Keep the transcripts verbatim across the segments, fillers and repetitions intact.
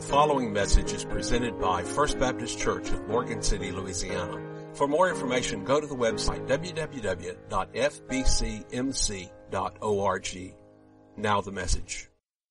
following message is presented by First Baptist Church of Morgan City, Louisiana. For more information, go to the website w w w dot f b c m c dot org. Now the message.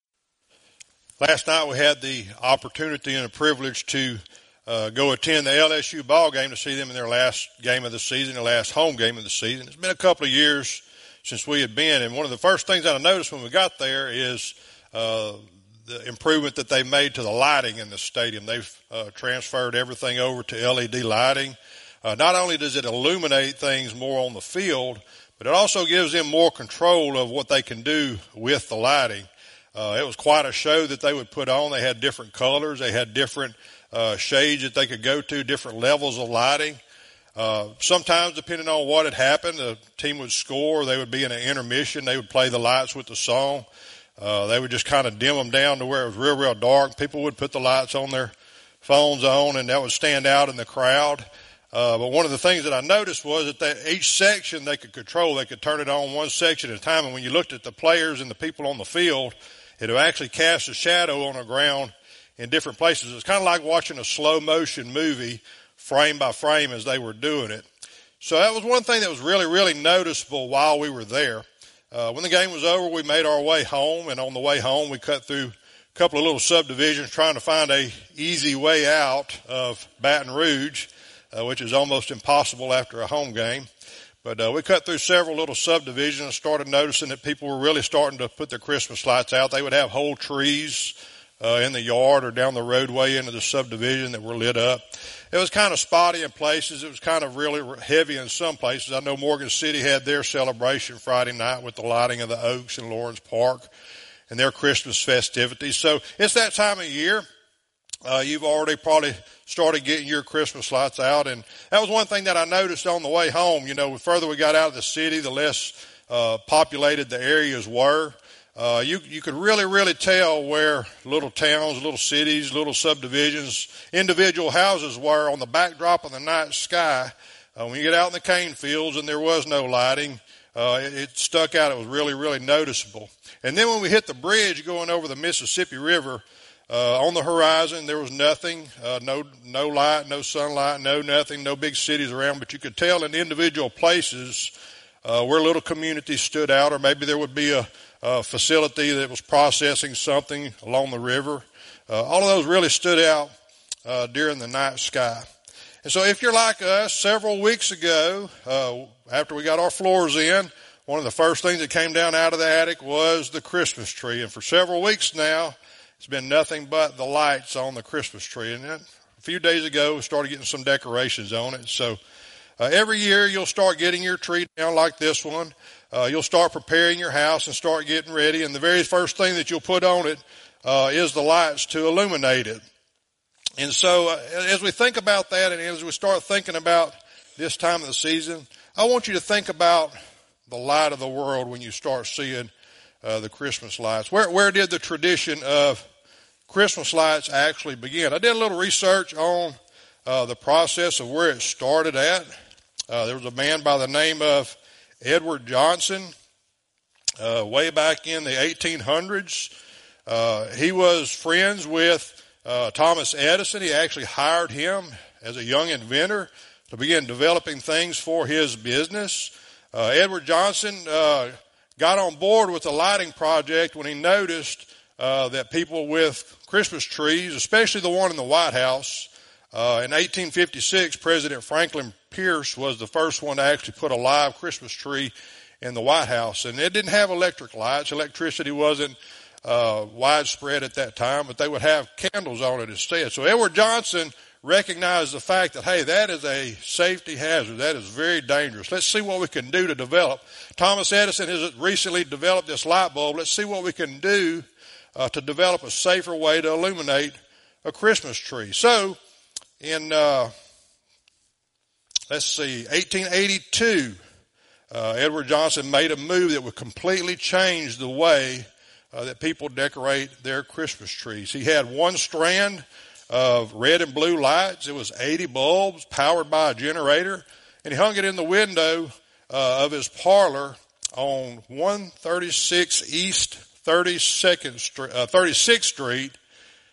Last night we had the opportunity and the privilege to uh, go attend the L S U ball game to see them in their last game of the season, their last home game of the season. It's been a couple of years since we had been, and one of the first things that I noticed when we got there is uh, the improvement that they made to the lighting in the stadium. They've uh, transferred everything over to L E D lighting. Uh, not only does it illuminate things more on the field, but it also gives them more control of what they can do with the lighting. Uh, it was quite a show that they would put on. They had different colors. They had different uh, shades that they could go to, different levels of lighting. Uh, sometimes, depending on what had happened, the team would score. They would be in an intermission. They would play the lights with the song. Uh, they would just kind of dim them down to where it was real, real dark. People would put the lights on their phones on, and that would stand out in the crowd. Uh, but one of the things that I noticed was that they, each section they could control. They could turn it on one section at a time. And when you looked at the players and the people on the field, it would actually cast a shadow on the ground in different places. It's kind of like watching a slow motion movie frame by frame as they were doing it. So that was one thing that was really, really noticeable while we were there. Uh, when the game was over, we made our way home, and on the way home, we cut through a couple of little subdivisions trying to find a easy way out of Baton Rouge, uh, which is almost impossible after a home game. But uh, we cut through several little subdivisions and started noticing that people were really starting to put their Christmas lights out. They would have whole trees uh, in the yard or down the roadway into the subdivision that were lit up. It was kind of spotty in places. It was kind of really heavy in some places. I know Morgan City had their celebration Friday night with the lighting of the Oaks in Lawrence Park and their Christmas festivities. So it's that time of year. Uh, you've already probably started getting your Christmas lights out. And that was one thing that I noticed on the way home. You know, the further we got out of the city, the less uh, populated the areas were. Uh, you, you could really, really tell where little towns, little cities, little subdivisions, individual houses were on the backdrop of the night sky. Uh, when you get out in the cane fields and there was no lighting, uh, it, it stuck out. It was really, really noticeable. And then when we hit the bridge going over the Mississippi River, uh, on the horizon, there was nothing, uh, no, no light, no sunlight, no nothing, no big cities around, but you could tell in individual places, uh, where little communities stood out, or maybe there would be a, a facility that was processing something along the river. Uh, all of those really stood out uh, during the night sky. And so if you're like us, several weeks ago, uh, after we got our floors in, one of the first things that came down out of the attic was the Christmas tree. And for several weeks now, it's been nothing but the lights on the Christmas tree. And then a few days ago, we started getting some decorations on it. So uh, every year you'll start getting your tree down like this one. Uh, you'll start preparing your house and start getting ready. And the very first thing that you'll put on it uh, is the lights to illuminate it. And so uh, as we think about that and as we start thinking about this time of the season, I want you to think about the light of the world when you start seeing uh, the Christmas lights. Where, where did the tradition of Christmas lights actually begin? I did a little research on uh, the process of where it started at. Uh, there was a man by the name of Edward Johnson, uh, way back in the eighteen hundreds. Uh, he was friends with uh, Thomas Edison. He actually hired him as a young inventor to begin developing things for his business. Uh, Edward Johnson uh, got on board with the lighting project when he noticed uh, that people with Christmas trees, especially the one in the White House, uh, in eighteen fifty-six, President Franklin Pierce was the first one to actually put a live Christmas tree in the White House. And it didn't have electric lights. Electricity wasn't uh, widespread at that time, but they would have candles on it instead. So Edward Johnson recognized the fact that, hey, that is a safety hazard. That is very dangerous. Let's see what we can do to develop. Thomas Edison has recently developed this light bulb. Let's see what we can do uh, to develop a safer way to illuminate a Christmas tree. So in, uh, let's see, eighteen eighty-two, uh, Edward Johnson made a move that would completely change the way uh, that people decorate their Christmas trees. He had one strand of red and blue lights. It was eighty bulbs powered by a generator, and he hung it in the window uh, of his parlor on one thirty-six East thirty-second Street, uh, thirty-sixth Street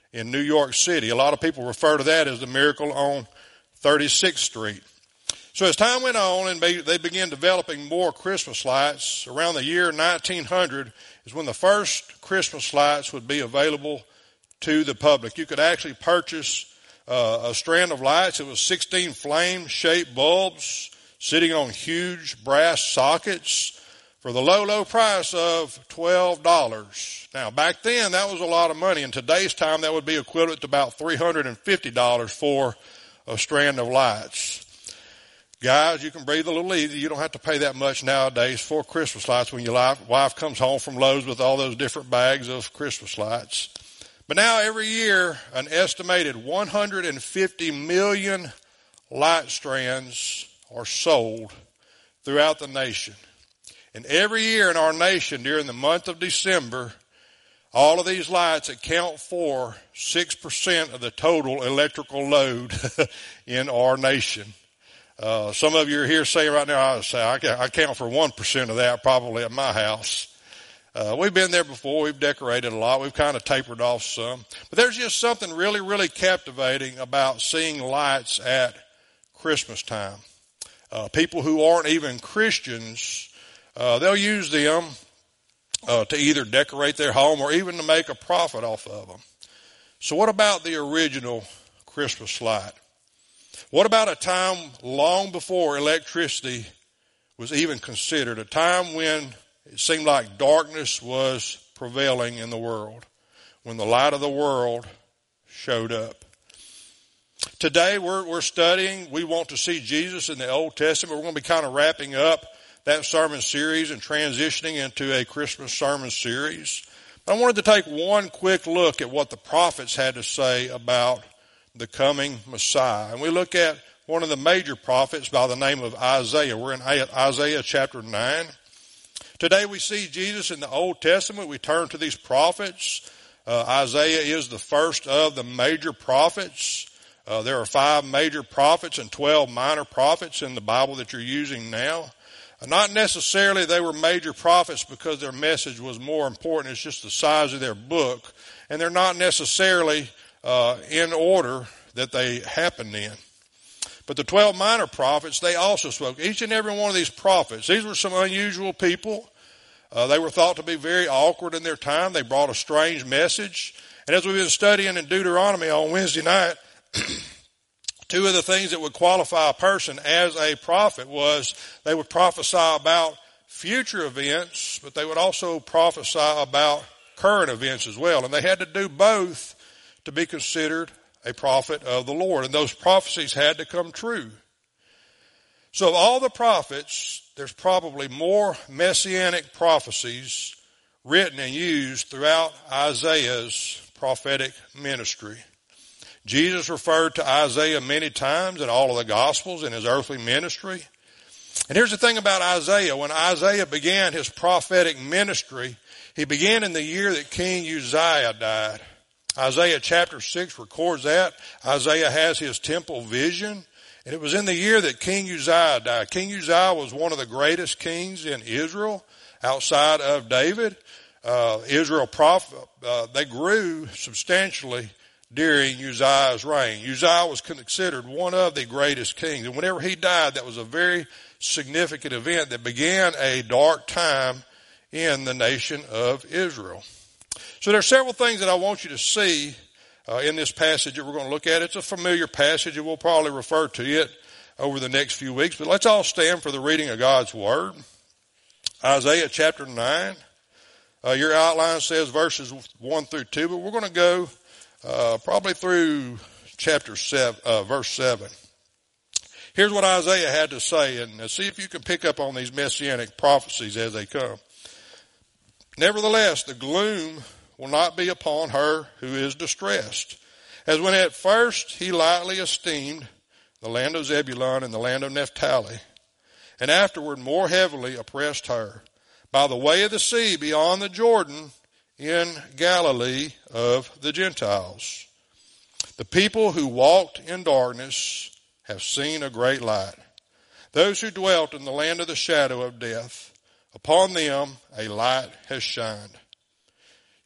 in New York City. A lot of people refer to that as the miracle on thirty-sixth Street. So as time went on and they began developing more Christmas lights, around the year nineteen hundred is when the first Christmas lights would be available to the public. You could actually purchase uh, a strand of lights. It was sixteen flame-shaped bulbs sitting on huge brass sockets for the low, low price of twelve dollars. Now, back then, that was a lot of money. In today's time, that would be equivalent to about three hundred fifty dollars for a strand of lights. Guys, you can breathe a little easy. You don't have to pay that much nowadays for Christmas lights when your wife comes home from Lowe's with all those different bags of Christmas lights. But now every year, an estimated one hundred fifty million light strands are sold throughout the nation. And every year in our nation during the month of December, all of these lights account for six percent of the total electrical load in our nation. Uh, some of you are here saying right now, I say, I, I count for one percent of that probably at my house. Uh, we've been there before. We've decorated a lot. We've kind of tapered off some. But there's just something really, really captivating about seeing lights at Christmas time. Uh, people who aren't even Christians, uh, they'll use them uh, to either decorate their home or even to make a profit off of them. So what about the original Christmas light? What about a time long before electricity was even considered, a time when it seemed like darkness was prevailing in the world, when the light of the world showed up? Today we're, we're studying, we want to see Jesus in the Old Testament. We're going to be kind of wrapping up that sermon series and transitioning into a Christmas sermon series. But I wanted to take one quick look at what the prophets had to say about the coming Messiah. And we look at one of the major prophets by the name of Isaiah. We're in Isaiah chapter nine. Today we see Jesus in the Old Testament. We turn to these prophets. Uh, Isaiah is the first of the major prophets. Uh, there are five major prophets and twelve minor prophets in the Bible that you're using now. Uh, not necessarily they were major prophets because their message was more important. It's just the size of their book. And they're not necessarily uh, in order that they happened in. But the twelve minor prophets, they also spoke. Each and every one of these prophets, these were some unusual people. Uh, they were thought to be very awkward in their time. They brought a strange message. And as we've been studying in Deuteronomy on Wednesday night, two of the things that would qualify a person as a prophet was they would prophesy about future events, but they would also prophesy about current events as well. And they had to do both to be considered a prophet of the Lord. And those prophecies had to come true. So of all the prophets, there's probably more messianic prophecies written and used throughout Isaiah's prophetic ministry. Jesus referred to Isaiah many times in all of the Gospels in his earthly ministry. And here's the thing about Isaiah. When Isaiah began his prophetic ministry, he began in the year that King Uzziah died. Isaiah chapter six records that. Isaiah has his temple vision. And it was in the year that King Uzziah died. King Uzziah was one of the greatest kings in Israel outside of David. Uh, Israel, prof, uh, they grew substantially during Uzziah's reign. Uzziah was considered one of the greatest kings. And whenever he died, that was a very significant event that began a dark time in the nation of Israel. So there are several things that I want you to see uh, in this passage that we're going to look at. It's a familiar passage, and we'll probably refer to it over the next few weeks. But let's all stand for the reading of God's Word. Isaiah chapter nine. Uh, your outline says verses one through two, but we're going to go Uh, probably through chapter seven, uh, verse seven. Here's what Isaiah had to say, and see if you can pick up on these messianic prophecies as they come. Nevertheless, the gloom will not be upon her who is distressed, as when at first he lightly esteemed the land of Zebulun and the land of Naphtali, and afterward more heavily oppressed her by the way of the sea beyond the Jordan, in Galilee of the Gentiles. The people who walked in darkness have seen a great light. Those who dwelt in the land of the shadow of death, upon them a light has shined.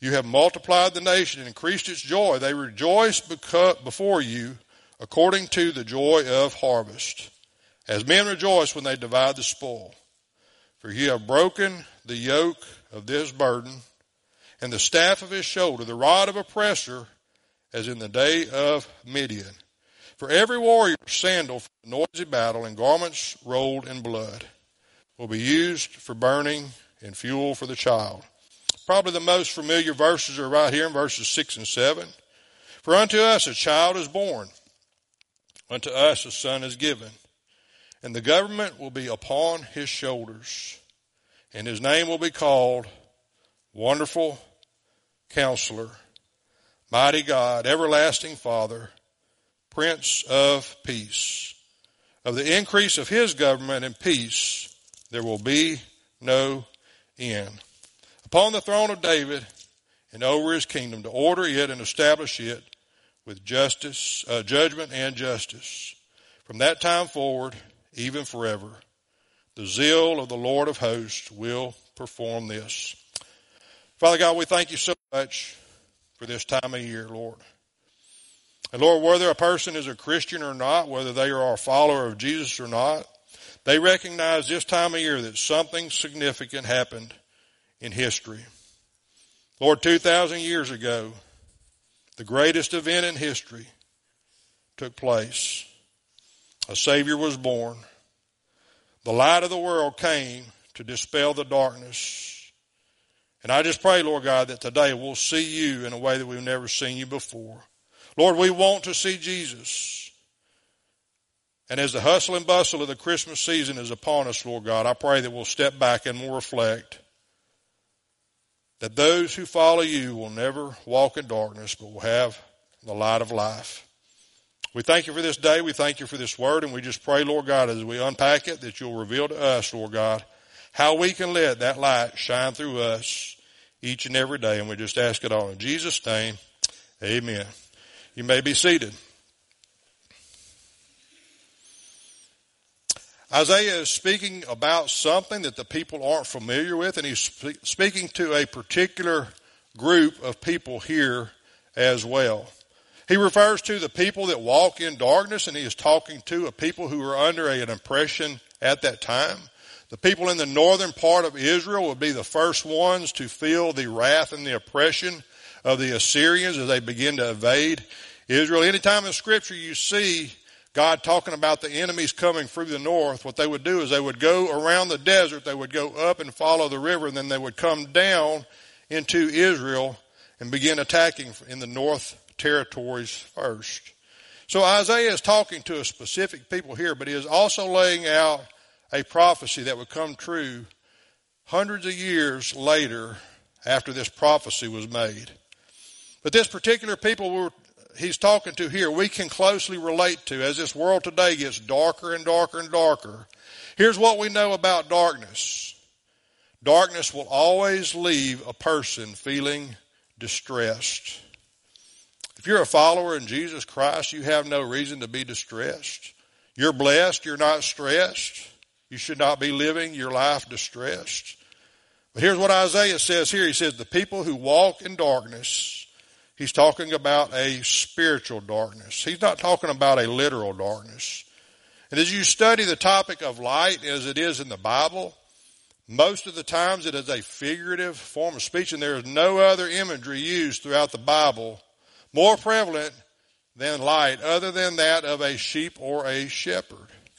You have multiplied the nation and increased its joy. They rejoice because, before you according to the joy of harvest, as men rejoice when they divide the spoil. For you have broken the yoke of this burden, and the staff of his shoulder, the rod of oppressor, as in the day of Midian. For every warrior's sandal for the noisy battle and garments rolled in blood will be used for burning and fuel for the child. Probably the most familiar verses are right here in verses six and seven. For unto us a child is born, unto us a son is given, and the government will be upon his shoulders, and his name will be called Wonderful Counselor, Mighty God, Everlasting Father, Prince of Peace. Of the increase of his government and peace there will be no end. Upon the throne of David and over his kingdom, to order it and establish it with justice, uh, judgment and justice. From that time forward, even forever, the zeal of the Lord of hosts will perform this. Father God, we thank you so much for this time of year, Lord. And Lord, whether a person is a Christian or not, whether they are a follower of Jesus or not, they recognize this time of year that something significant happened in history. Lord, two thousand years ago, the greatest event in history took place. A Savior was born. The light of the world came to dispel the darkness. And I just pray, Lord God, that today we'll see you in a way that we've never seen you before. Lord, we want to see Jesus. And as the hustle and bustle of the Christmas season is upon us, Lord God, I pray that we'll step back and we'll reflect that those who follow you will never walk in darkness, but will have the light of life. We thank you for this day. We thank you for this word. And we just pray, Lord God, as we unpack it, that you'll reveal to us, Lord God, how we can let that light shine through us each and every day. And we just ask it all in Jesus' name. Amen. You may be seated. Isaiah is speaking about something that the people aren't familiar with, and he's speaking to a particular group of people here as well. He refers to the people that walk in darkness, and he is talking to a people who were under an oppression at that time. The people in the northern part of Israel would be the first ones to feel the wrath and the oppression of the Assyrians as they begin to invade Israel. Anytime in Scripture you see God talking about the enemies coming through the north, what they would do is they would go around the desert, they would go up and follow the river, and then they would come down into Israel and begin attacking in the north territories first. So Isaiah is talking to a specific people here, but he is also laying out a prophecy that would come true hundreds of years later after this prophecy was made. But this particular people were he's talking to here, we can closely relate to as this world today gets darker and darker and darker. Here's what we know about darkness. Darkness will always leave a person feeling distressed. If you're a follower in Jesus Christ, you have no reason to be distressed. You're blessed. You're not stressed. You should not be living your life distressed. But here's what Isaiah says here. He says, the people who walk in darkness, he's talking about a spiritual darkness. He's not talking about a literal darkness. And as you study the topic of light as it is in the Bible, most of the times it is a figurative form of speech, and there is no other imagery used throughout the Bible more prevalent than light, other than that of a sheep or a shepherd.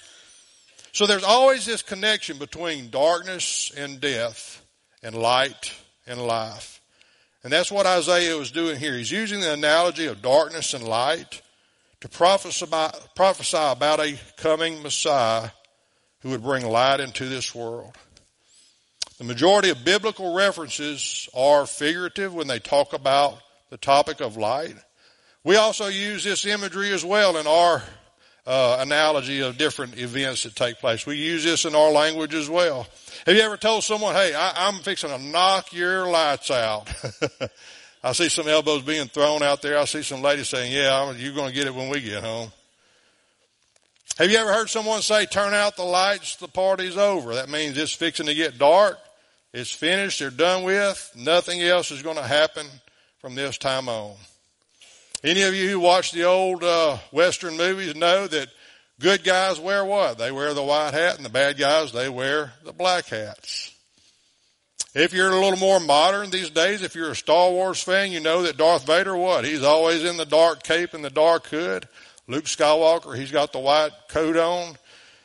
So there's always this connection between darkness and death and light and life. And that's what Isaiah was doing here. He's using the analogy of darkness and light to prophesy about, prophesy about a coming Messiah who would bring light into this world. The majority of biblical references are figurative when they talk about the topic of light. We also use this imagery as well in our uh, analogy of different events that take place. We use this in our language as well. Have you ever told someone, hey, I, I'm fixing to knock your lights out? I see some elbows being thrown out there. I see some ladies saying, yeah, you're going to get it when we get home. Have you ever heard someone say, turn out the lights, the party's over? That means it's fixing to get dark. It's finished. They're done with. Nothing else is going to happen from this time on. Any of you who watch the old uh, Western movies know that good guys wear what? They wear the white hat, and the bad guys, they wear the black hats. If you're a little more modern these days, if you're a Star Wars fan, you know that Darth Vader, what? He's always in the dark cape and the dark hood. Luke Skywalker, he's got the white coat on.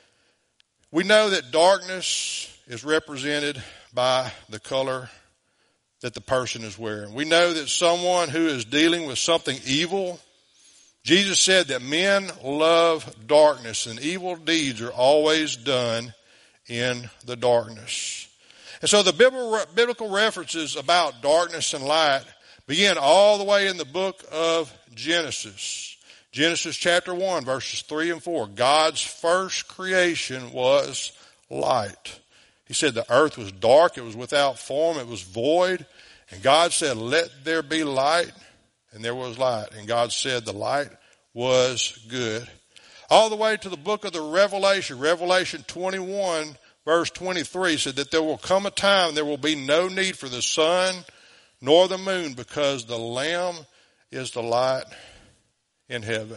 We know that darkness is represented by the color that the person is wearing. We know that someone who is dealing with something evil, Jesus said that men love darkness and evil deeds are always done in the darkness. And so the biblical references about darkness and light begin all the way in the book of Genesis. Genesis chapter one, verses three and four. God's first creation was light. He said the earth was dark, it was without form, it was void. And God said, let there be light, and there was light. And God said the light was good. All the way to the book of the Revelation, Revelation twenty-one, verse twenty-three said that there will come a time there will be no need for the sun nor the moon because the Lamb is the light in heaven.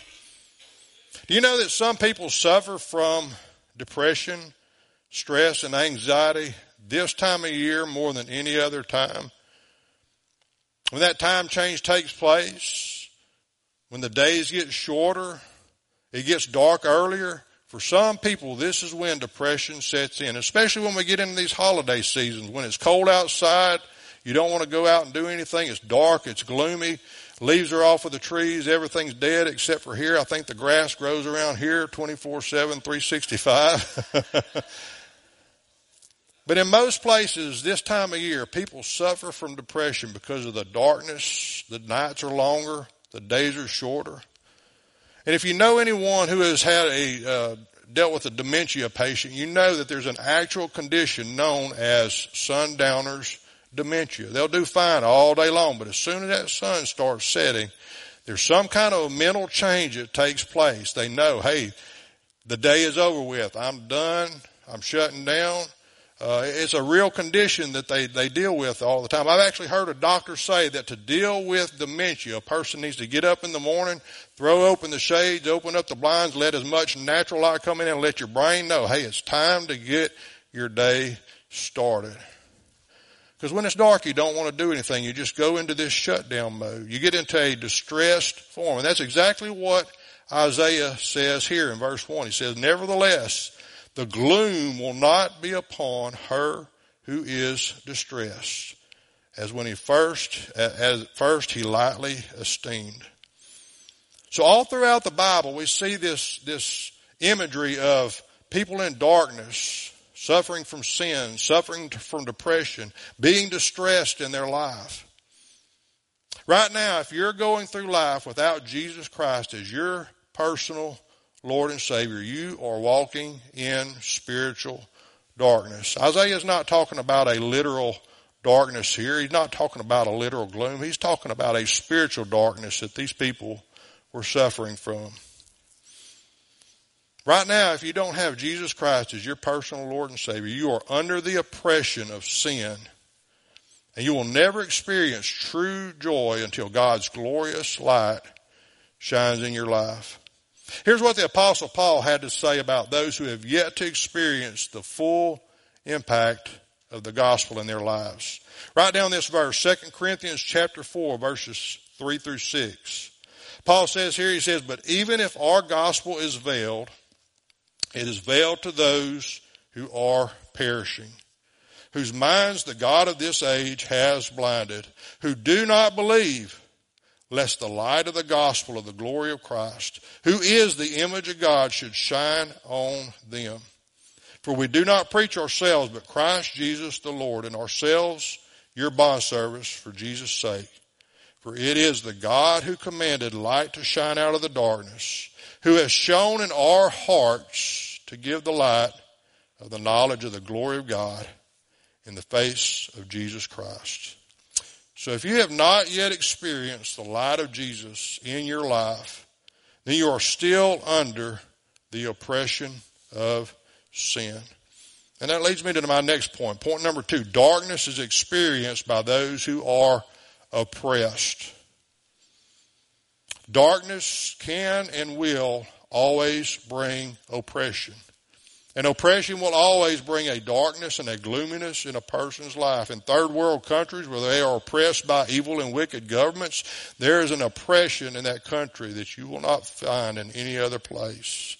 Do you know that some people suffer from depression, stress, and anxiety this time of year more than any other time? When that time change takes place, when the days get shorter, it gets dark earlier, for some people this is when depression sets in, especially when we get into these holiday seasons. When it's cold outside, you don't want to go out and do anything. It's dark, it's gloomy. Leaves are off of the trees. Everything's dead except for here. I think the grass grows around here twenty-four seven, three sixty-five. But in most places this time of year, people suffer from depression because of the darkness. The nights are longer. The days are shorter. And if you know anyone who has had a uh, dealt with a dementia patient, you know that there's an actual condition known as sundowners dementia. They'll do fine all day long, but as soon as that sun starts setting, there's some kind of mental change that takes place. They know, hey, the day is over with. I'm done. I'm shutting down. Uh, it's a real condition that they, they deal with all the time. I've actually heard a doctor say that to deal with dementia, a person needs to get up in the morning, throw open the shades, open up the blinds, let as much natural light come in and let your brain know, hey, it's time to get your day started. Because when it's dark, you don't want to do anything. You just go into this shutdown mode. You get into a distressed form. And that's exactly what Isaiah says here in verse one. He says, nevertheless, the gloom will not be upon her who is distressed, as when he first, as first he lightly esteemed. So all throughout the Bible, we see this, this imagery of people in darkness, suffering from sin, suffering from depression, being distressed in their life. Right now, if you're going through life without Jesus Christ as your personal Lord and Savior, you are walking in spiritual darkness. Isaiah is not talking about a literal darkness here. He's not talking about a literal gloom. He's talking about a spiritual darkness that these people were suffering from. Right now, if you don't have Jesus Christ as your personal Lord and Savior, you are under the oppression of sin. And you will never experience true joy until God's glorious light shines in your life. Here's what the Apostle Paul had to say about those who have yet to experience the full impact of the gospel in their lives. Write down this verse, Second Corinthians chapter four, verses three through six. Paul says here, he says, but even if our gospel is veiled, it is veiled to those who are perishing, whose minds the God of this age has blinded, who do not believe, lest the light of the gospel of the glory of Christ, who is the image of God, should shine on them. For we do not preach ourselves, but Christ Jesus the Lord, and ourselves your bondservants for Jesus' sake. For it is the God who commanded light to shine out of the darkness, who has shone in our hearts to give the light of the knowledge of the glory of God in the face of Jesus Christ. So if you have not yet experienced the light of Jesus in your life, then you are still under the oppression of sin. And that leads me to my next point. Point number two, darkness is experienced by those who are oppressed. Darkness can and will always bring oppression. And oppression will always bring a darkness and a gloominess in a person's life. In third world countries where they are oppressed by evil and wicked governments, there is an oppression in that country that you will not find in any other place.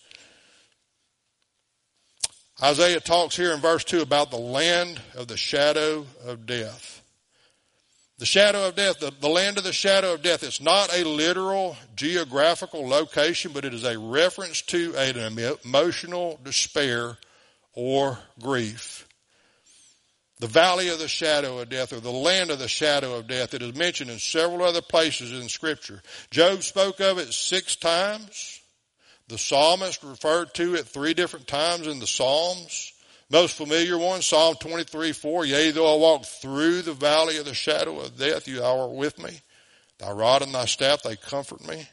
Isaiah talks here in verse two about the land of the shadow of death. The shadow of death, the, the land of the shadow of death, it's not a literal geographical location, but it is a reference to an emotional despair or grief. The valley of the shadow of death, or the land of the shadow of death, it is mentioned in several other places in Scripture. Job spoke of it six times. The psalmist referred to it three different times in the Psalms. Most familiar one, Psalm twenty-three four, yea, though I walk through the valley of the shadow of death, you are with me. Thy rod and thy staff, they comfort me.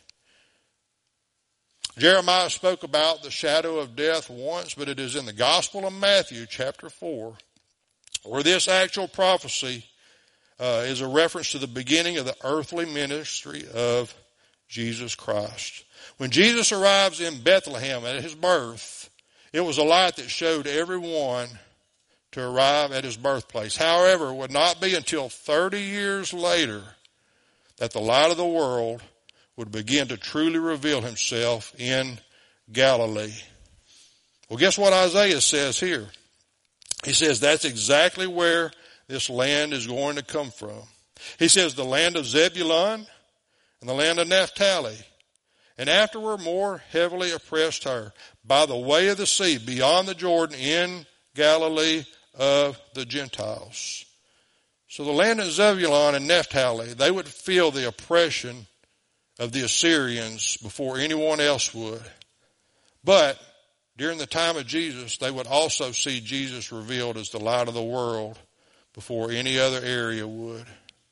Jeremiah spoke about the shadow of death once, but it is in the Gospel of Matthew, chapter four, where this actual prophecy uh, is a reference to the beginning of the earthly ministry of Jesus Christ. When Jesus arrives in Bethlehem at his birth, it was a light that showed everyone to arrive at his birthplace. However, it would not be until thirty years later that the light of the world would begin to truly reveal himself in Galilee. Well, guess what Isaiah says here? He says that's exactly where this land is going to come from. He says the land of Zebulun and the land of Naphtali, and afterward more heavily oppressed her, by the way of the sea, beyond the Jordan, in Galilee of the Gentiles. So the land of Zebulun and Naphtali, they would feel the oppression of the Assyrians before anyone else would. But during the time of Jesus, they would also see Jesus revealed as the light of the world before any other area would.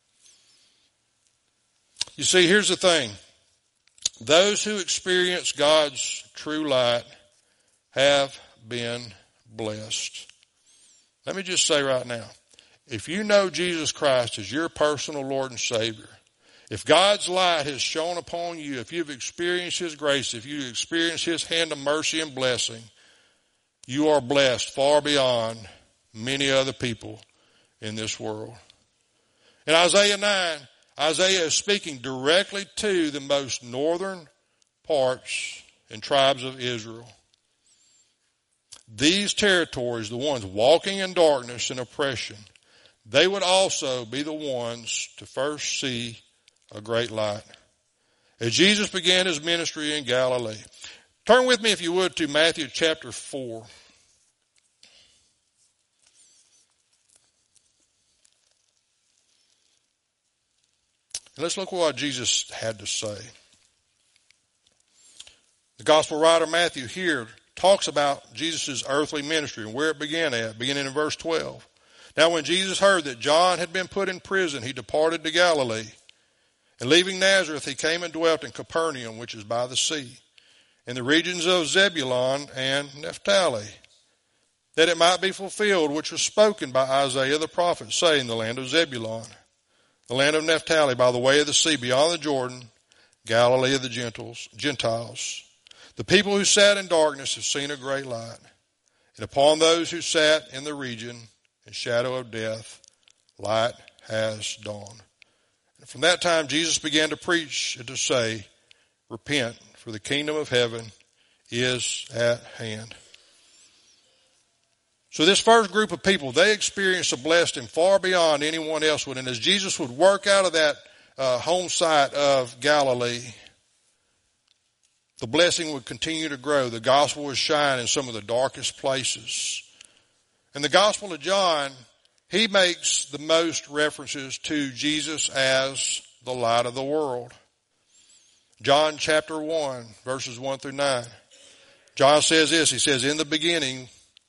You see, here's the thing. Those who experience God's true light have been blessed. Let me just say right now, if you know Jesus Christ as your personal Lord and Savior, if God's light has shone upon you, if you've experienced His grace, if you've experienced His hand of mercy and blessing, you are blessed far beyond many other people in this world. In Isaiah nine, Isaiah is speaking directly to the most northern parts and tribes of Israel. These territories, the ones walking in darkness and oppression, they would also be the ones to first see a great light. As Jesus began his ministry in Galilee. Turn with me, if you would, to Matthew chapter four. And let's look at what Jesus had to say. The gospel writer Matthew here talks about Jesus' earthly ministry and where it began at, beginning in verse twelve. Now when Jesus heard that John had been put in prison, he departed to Galilee. And leaving Nazareth, he came and dwelt in Capernaum, which is by the sea, in the regions of Zebulun and Naphtali, that it might be fulfilled which was spoken by Isaiah the prophet, saying, the land of Zebulun, the land of Naphtali, by the way of the sea, beyond the Jordan, Galilee of the Gentiles, Gentiles. The people who sat in darkness have seen a great light. And upon those who sat in the region and shadow of death, light has dawned. And from that time Jesus began to preach and to say, repent, for the kingdom of heaven is at hand. So this first group of people, they experienced a blessing far beyond anyone else would. And as Jesus would work out of that uh, home site of Galilee, the blessing would continue to grow. The gospel would shine in some of the darkest places. In the Gospel of John, he makes the most references to Jesus as the light of the world. John chapter one, verses one through nine. John says this, he says, in the beginning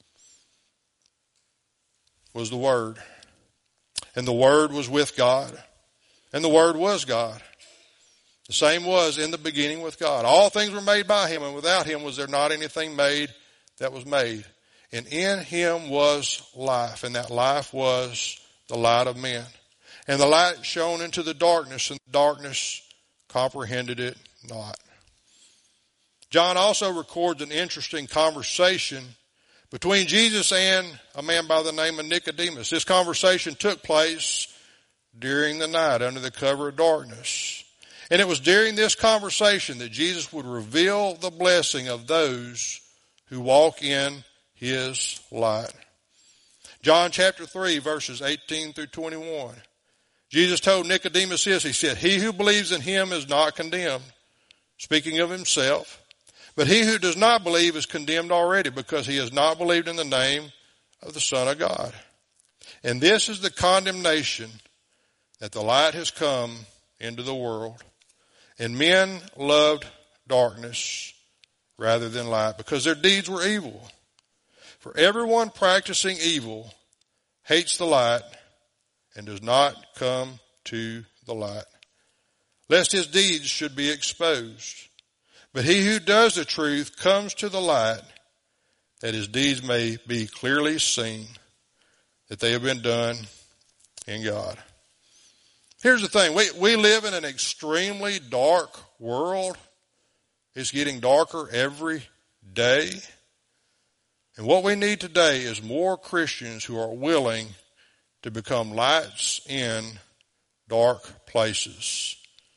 was the Word, and the Word was with God, and the Word was God. The same was in the beginning with God. All things were made by Him, and without Him was there not anything made that was made. And in him was life, and that life was the light of men. And the light shone into the darkness, and the darkness comprehended it not. John also records an interesting conversation between Jesus and a man by the name of Nicodemus. This conversation took place during the night under the cover of darkness. And it was during this conversation that Jesus would reveal the blessing of those who walk in his light. John chapter three, verses eighteen through twenty-one. Jesus told Nicodemus this. He said, he who believes in him is not condemned, speaking of himself. But he who does not believe is condemned already, because he has not believed in the name of the Son of God. And this is the condemnation, that the light has come into the world. And men loved darkness rather than light, because their deeds were evil. For everyone practicing evil hates the light and does not come to the light, lest his deeds should be exposed. But he who does the truth comes to the light, that his deeds may be clearly seen, that they have been done in God. Here's the thing. We, we live in an extremely dark world. It's getting darker every day. And what we need today is more Christians who are willing to become lights in dark places.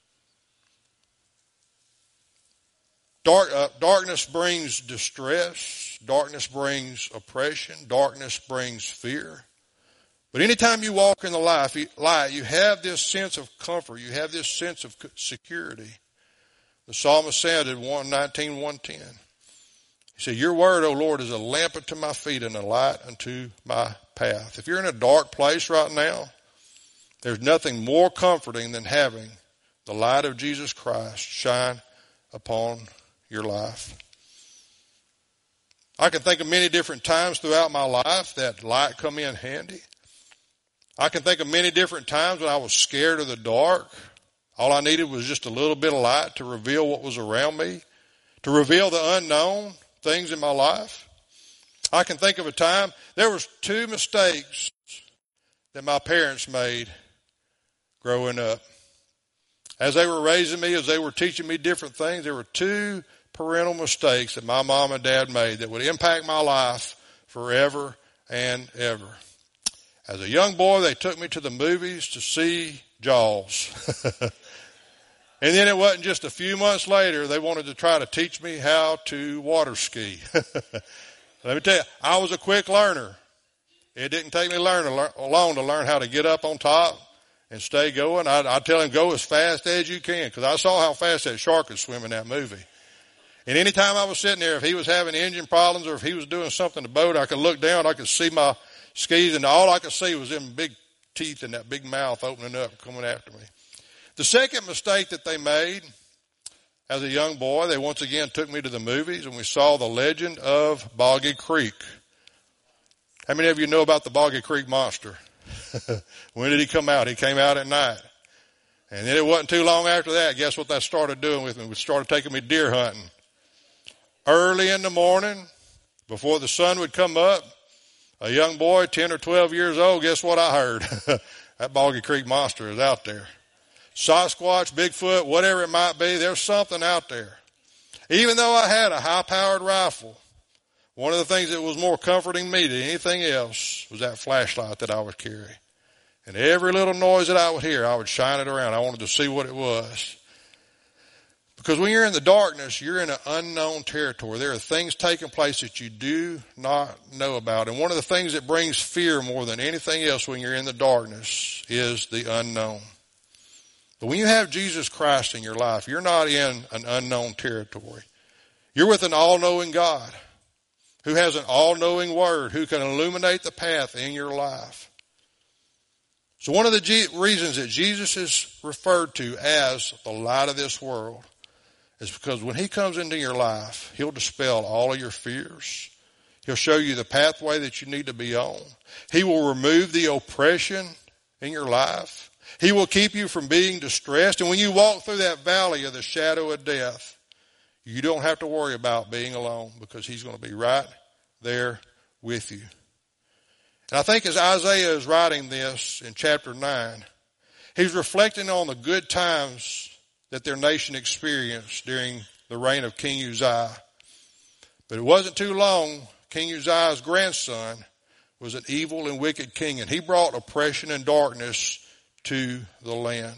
Dark, uh, darkness brings distress. Darkness brings oppression. Darkness brings fear. But anytime you walk in the light, light, you have this sense of comfort. You have this sense of security. The psalmist said in one nineteen, one ten, he said, your word, O Lord, is a lamp unto my feet and a light unto my path. If you're in a dark place right now, there's nothing more comforting than having the light of Jesus Christ shine upon your life. I can think of many different times throughout my life that light come in handy. I can think of many different times when I was scared of the dark. All I needed was just a little bit of light to reveal what was around me, to reveal the unknown things in my life. I can think of a time, there was two mistakes that my parents made growing up. As they were raising me, as they were teaching me different things, there were two parental mistakes that my mom and dad made that would impact my life forever and ever. As a young boy, they took me to the movies to see Jaws. And then it wasn't just a few months later, they wanted to try to teach me how to water ski. Let me tell you, I was a quick learner. It didn't take me learn, long to learn how to get up on top and stay going. I'd, I'd tell him, go as fast as you can, because I saw how fast that shark could swim in that movie. And anytime I was sitting there, if he was having engine problems or if he was doing something to the boat, I could look down, I could see my skis, and all I could see was them big teeth and that big mouth opening up, coming after me. The second mistake that they made as a young boy, they once again took me to the movies and we saw The Legend of Boggy Creek. How many of you know about the Boggy Creek Monster? When did he come out? He came out at night. And then it wasn't too long after that, guess what that started doing with me? It started taking me deer hunting. Early in the morning, before the sun would come up, a young boy, ten or twelve years old, guess what I heard? That Boggy Creek Monster is out there. Sasquatch, Bigfoot, whatever it might be, there's something out there. Even though I had a high-powered rifle, one of the things that was more comforting me than anything else was that flashlight that I would carry. And every little noise that I would hear, I would shine it around. I wanted to see what it was. Because when you're in the darkness, you're in an unknown territory. There are things taking place that you do not know about. And one of the things that brings fear more than anything else when you're in the darkness is the unknown. But when you have Jesus Christ in your life, you're not in an unknown territory. You're with an all-knowing God who has an all-knowing word, who can illuminate the path in your life. So one of the G- reasons that Jesus is referred to as the light of this world is because when he comes into your life, he'll dispel all of your fears. He'll show you the pathway that you need to be on. He will remove the oppression in your life. He will keep you from being distressed. And when you walk through that valley of the shadow of death, you don't have to worry about being alone, because he's going to be right there with you. And I think as Isaiah is writing this in chapter nine, he's reflecting on the good times that their nation experienced during the reign of King Uzziah. But it wasn't too long, King Uzziah's grandson was an evil and wicked king, and he brought oppression and darkness to the land.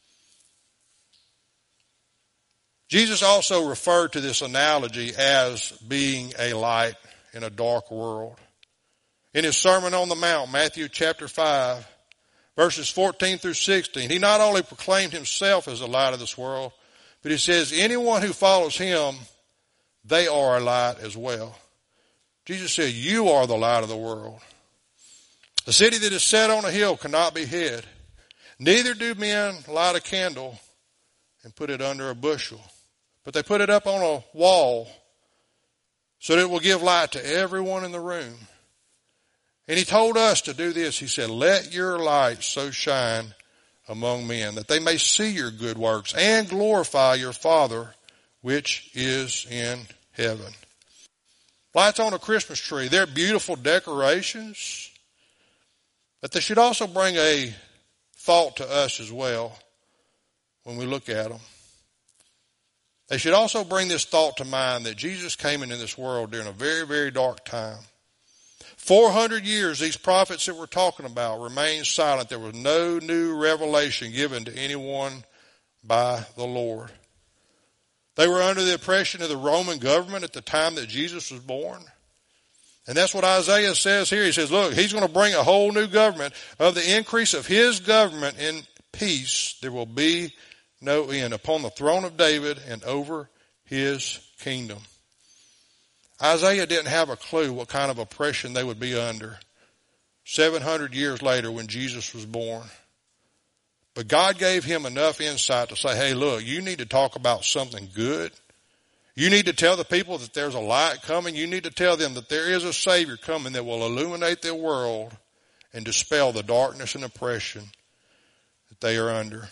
Jesus also referred to this analogy as being a light in a dark world. In his Sermon on the Mount, Matthew chapter five, verses fourteen through sixteen, he not only proclaimed himself as the light of this world, but he says, anyone who follows him, they are a light as well. Jesus said, you are the light of the world. A city that is set on a hill cannot be hid. Neither do men light a candle and put it under a bushel, but they put it up on a wall so that it will give light to everyone in the room. And he told us to do this. He said, let your light so shine among men that they may see your good works and glorify your Father which is in heaven. Lights on a Christmas tree, they're beautiful decorations, but they should also bring a thought to us as well when we look at them. They should also bring this thought to mind that Jesus came into this world during a very, very dark time. four hundred years, these prophets that we're talking about remained silent. There was no new revelation given to anyone by the Lord. They were under the oppression of the Roman government at the time that Jesus was born. And that's what Isaiah says here. He says, look, he's going to bring a whole new government. Of the increase of his government in peace, there will be no end upon the throne of David and over his kingdom. Isaiah didn't have a clue what kind of oppression they would be under seven hundred years later when Jesus was born. But God gave him enough insight to say, hey, look, you need to talk about something good. You need to tell the people that there's a light coming. You need to tell them that there is a Savior coming that will illuminate their world and dispel the darkness and oppression that they are under.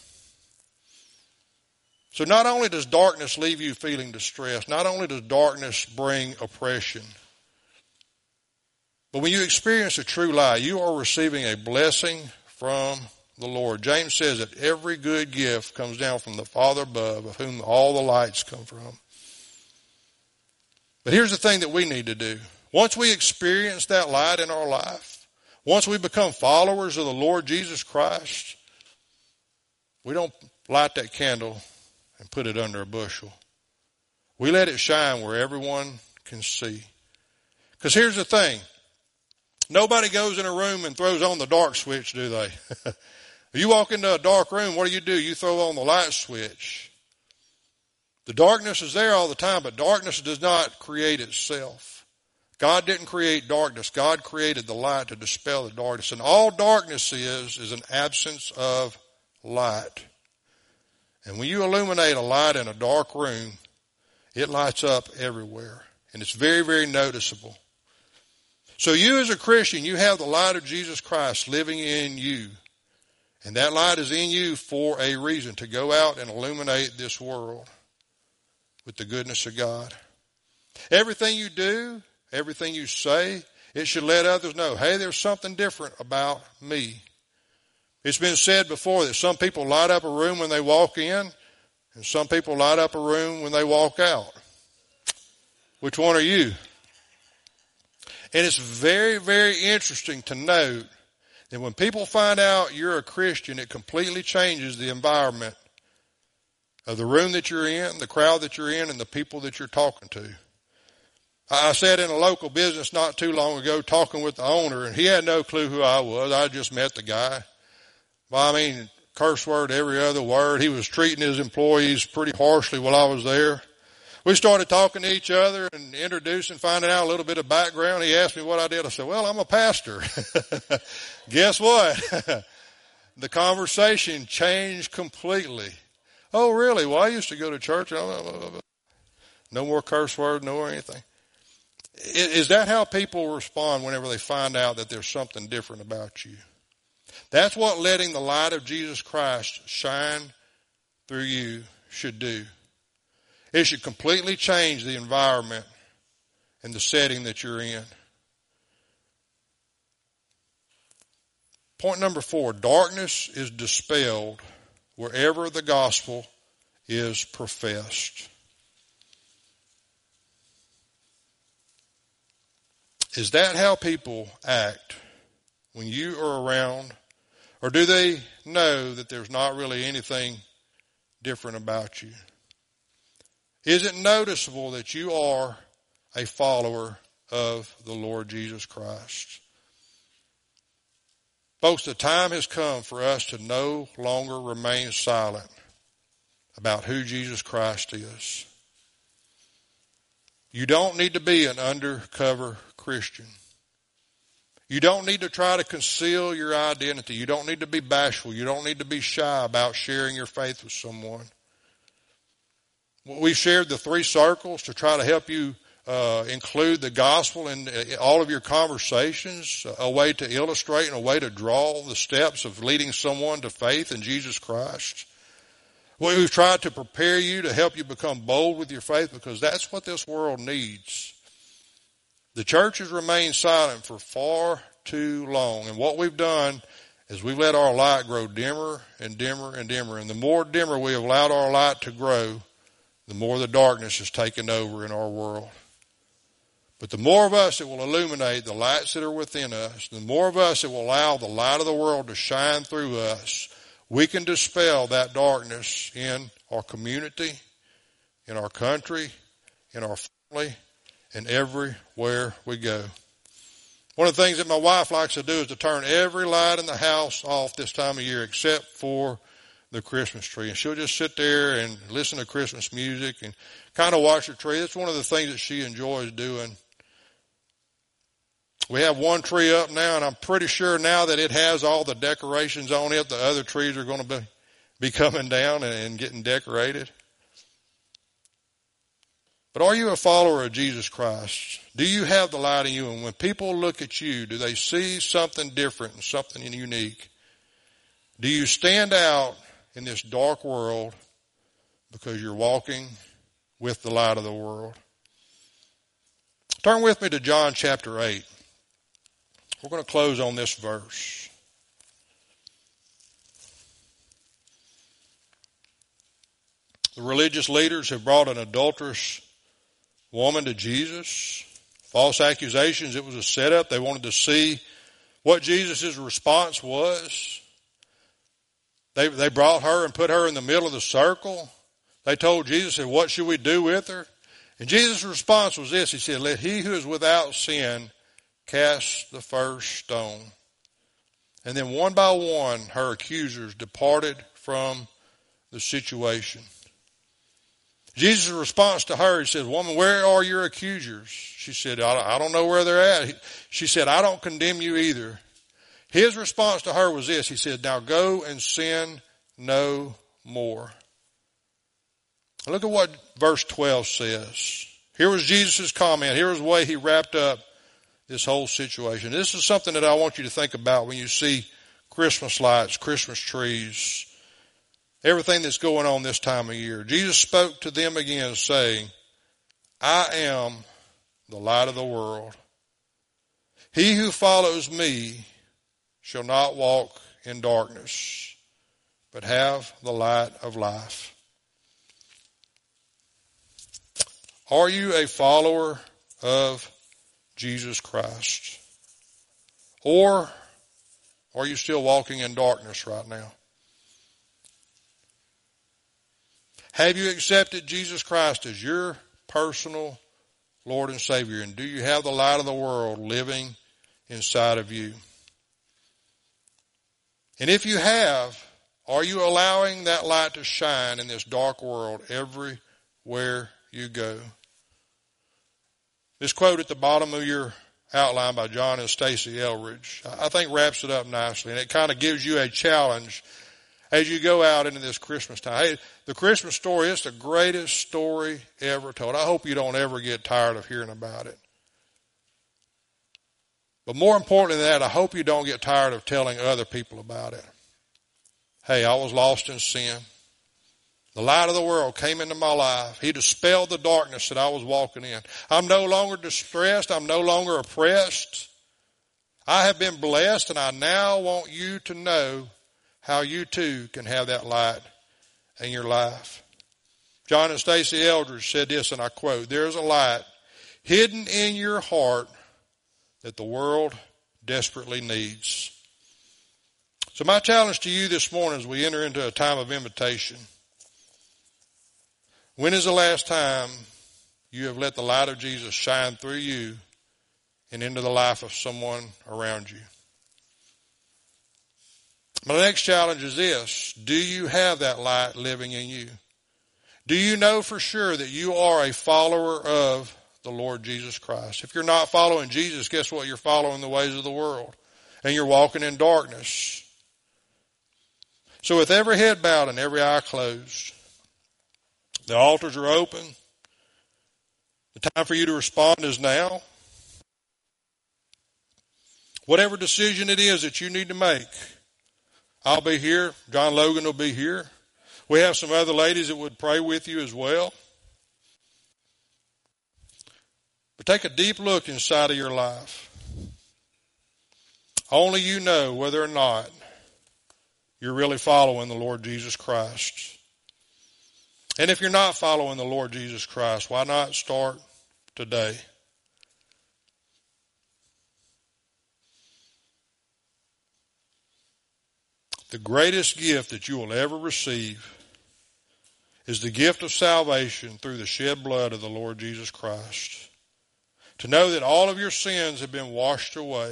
So not only does darkness leave you feeling distressed, not only does darkness bring oppression, but when you experience a true light, you are receiving a blessing from the Lord. James says that every good gift comes down from the Father above, of whom all the lights come from. But here's the thing that we need to do. Once we experience that light in our life, once we become followers of the Lord Jesus Christ, we don't light that candle and put it under a bushel. We let it shine where everyone can see. Because here's the thing. Nobody goes in a room and throws on the dark switch, do they? You walk into a dark room, what do you do? You throw on the light switch. The darkness is there all the time, but darkness does not create itself. God didn't create darkness. God created the light to dispel the darkness. And all darkness is, is an absence of light. And when you illuminate a light in a dark room, it lights up everywhere. And it's very, very noticeable. So you as a Christian, you have the light of Jesus Christ living in you. And that light is in you for a reason, to go out and illuminate this world with the goodness of God. Everything you do, everything you say, it should let others know, hey, there's something different about me. It's been said before that some people light up a room when they walk in, and some people light up a room when they walk out. Which one are you? And it's very, very interesting to note that when people find out you're a Christian, it completely changes the environment of the room that you're in, the crowd that you're in, and the people that you're talking to. I sat in a local business not too long ago talking with the owner, and he had no clue who I was. I just met the guy. Well, I mean, curse word every other word. He was treating his employees pretty harshly while I was there. We started talking to each other and introducing, finding out a little bit of background. He asked me what I did. I said, well, I'm a pastor. Guess what? The conversation changed completely. Oh, really? Well, I used to go to church. No more curse word, no more anything. Is that how people respond whenever they find out that there's something different about you? That's what letting the light of Jesus Christ shine through you should do. It should completely change the environment and the setting that you're in. Point number four, darkness is dispelled wherever the gospel is professed. Is that how people act when you are around? Or do they know that there's not really anything different about you? Is it noticeable that you are a follower of the Lord Jesus Christ? Folks, the time has come for us to no longer remain silent about who Jesus Christ is. You don't need to be an undercover Christian. You don't need to try to conceal your identity. You don't need to be bashful. You don't need to be shy about sharing your faith with someone. We've shared the three circles to try to help you uh, include the gospel in all of your conversations, a way to illustrate and a way to draw the steps of leading someone to faith in Jesus Christ. We've tried to prepare you to help you become bold with your faith, because that's what this world needs. The church has remained silent for far too long, and what we've done is we've let our light grow dimmer and dimmer and dimmer, and the more dimmer we have allowed our light to grow, the more the darkness is taken over in our world. But the more of us that will illuminate the lights that are within us, the more of us that will allow the light of the world to shine through us, we can dispel that darkness in our community, in our country, in our family, and everywhere we go. One of the things that my wife likes to do is to turn every light in the house off this time of year except for the Christmas tree. And she'll just sit there and listen to Christmas music and kind of watch the tree. That's one of the things that she enjoys doing. We have one tree up now, and I'm pretty sure now that it has all the decorations on it, the other trees are going to be, be coming down and, and getting decorated. But are you a follower of Jesus Christ? Do you have the light in you? And when people look at you, do they see something different and something unique? Do you stand out in this dark world because you're walking with the light of the world? Turn with me to John chapter eight. We're going to close on this verse. The religious leaders have brought an adulterous woman to Jesus. False accusations. It was a setup. They wanted to see what Jesus' response was. They, they brought her and put her in the middle of the circle. They told Jesus, what should we do with her? And Jesus' response was this. He said, let he who is without sin cast the first stone. And then one by one, her accusers departed from the situation. Jesus' response to her, he said, woman, where are your accusers? She said, I don't know where they're at. She said, I don't condemn you either. His response to her was this. He said, now go and sin no more. Look at what verse twelve says. Here was Jesus' comment. Here was the way he wrapped up this whole situation. This is something that I want you to think about when you see Christmas lights, Christmas trees, everything that's going on this time of year. Jesus spoke to them again saying, I am the light of the world. He who follows me shall not walk in darkness, but have the light of life. Are you a follower of Jesus Christ? Or are you still walking in darkness right now? Have you accepted Jesus Christ as your personal Lord and Savior? And do you have the light of the world living inside of you? And if you have, are you allowing that light to shine in this dark world everywhere you go? This quote at the bottom of your outline by John and Stacy Eldridge, I think wraps it up nicely, and it kind of gives you a challenge as you go out into this Christmas time. Hey, the Christmas story is the greatest story ever told. I hope you don't ever get tired of hearing about it. But more important than that, I hope you don't get tired of telling other people about it. Hey, I was lost in sin. The light of the world came into my life. He dispelled the darkness that I was walking in. I'm no longer distressed. I'm no longer oppressed. I have been blessed, and I now want you to know how you too can have that light in your life. John and Stacy Eldridge said this, and I quote, "There is a light hidden in your heart that the world desperately needs." So my challenge to you this morning as we enter into a time of invitation, when is the last time you have let the light of Jesus shine through you and into the life of someone around you? My next challenge is this: do you have that light living in you? Do you know for sure that you are a follower of the Lord Jesus Christ? If you're not following Jesus, guess what? You're following the ways of the world, and you're walking in darkness. So with every head bowed and every eye closed, the altars are open. The time for you to respond is now. Whatever decision it is that you need to make, I'll be here. John Logan will be here. We have some other ladies that would pray with you as well. But take a deep look inside of your life. Only you know whether or not you're really following the Lord Jesus Christ. And if you're not following the Lord Jesus Christ, why not start today? The greatest gift that you will ever receive is the gift of salvation through the shed blood of the Lord Jesus Christ. To know that all of your sins have been washed away.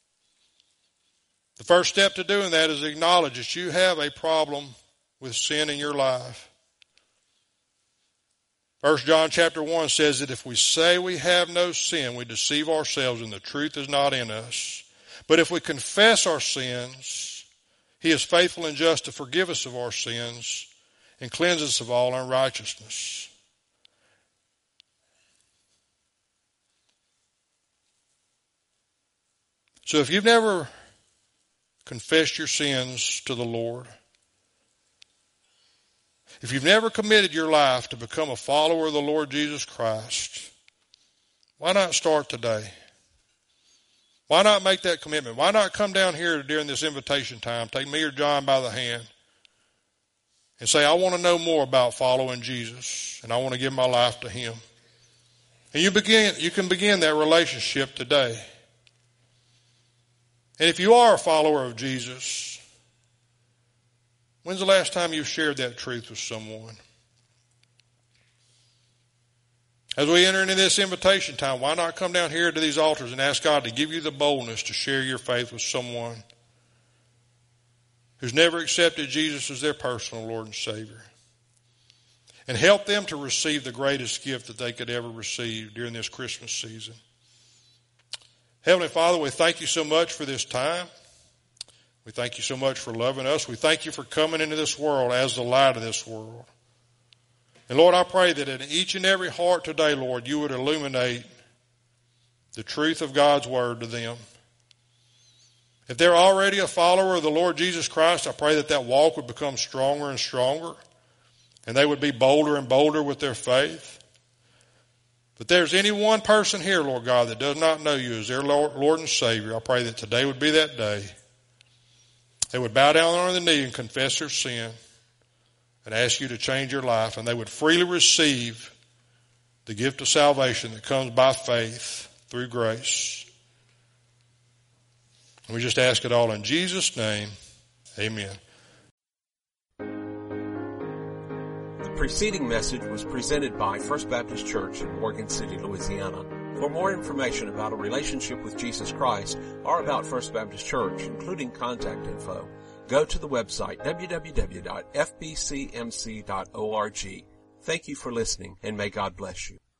The first step to doing that is to acknowledge that you have a problem with sin in your life. First John chapter one says that if we say we have no sin, we deceive ourselves and the truth is not in us. But if we confess our sins, He is faithful and just to forgive us of our sins and cleanse us of all unrighteousness. So if you've never confessed your sins to the Lord, if you've never committed your life to become a follower of the Lord Jesus Christ, why not start today? Why not make that commitment? Why not come down here during this invitation time, take me or John by the hand, and say, I want to know more about following Jesus, and I want to give my life to Him. And you begin, you can begin that relationship today. And if you are a follower of Jesus, when's the last time you shared that truth with someone? As we enter into this invitation time, why not come down here to these altars and ask God to give you the boldness to share your faith with someone who's never accepted Jesus as their personal Lord and Savior, and help them to receive the greatest gift that they could ever receive during this Christmas season. Heavenly Father, we thank you so much for this time. We thank you so much for loving us. We thank you for coming into this world as the light of this world. And Lord, I pray that in each and every heart today, Lord, you would illuminate the truth of God's word to them. If they're already a follower of the Lord Jesus Christ, I pray that that walk would become stronger and stronger, and they would be bolder and bolder with their faith. If there's any one person here, Lord God, that does not know you as their Lord, Lord and Savior, I pray that today would be that day. They would bow down on their knee and confess their sin and ask you to change your life, and they would freely receive the gift of salvation that comes by faith through grace. And we just ask it all in Jesus' name. Amen. The preceding message was presented by First Baptist Church in Morgan City, Louisiana. For more information about a relationship with Jesus Christ or about First Baptist Church, including contact info, go to the website w w w dot f b c m c dot org. Thank you for listening, and may God bless you.